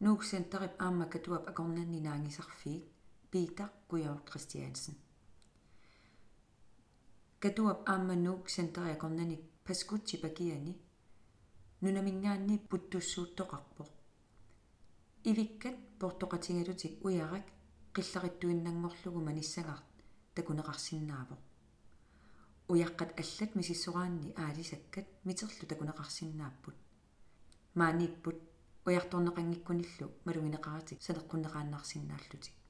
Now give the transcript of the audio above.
nuuksentarip aamma katuap akornanni naangisarfiit Peter Gujav Christiansen. Katuap aamma nuuksentari akornani paskutsi pakiani nunamingaanni puttussuuttoqarpoq. Ivikkat portoqatingalutik uyarak qillaqittuinnangorlugu manissagart takuneqarsinnaapoq. Uyaqqat allat misissoraanni aalisakkat miterlu takuneqarsinnaapput. Maaniipput uyartorneqanngikkunillu malugineqaratik saneqqunneqaannarsinnaallutik.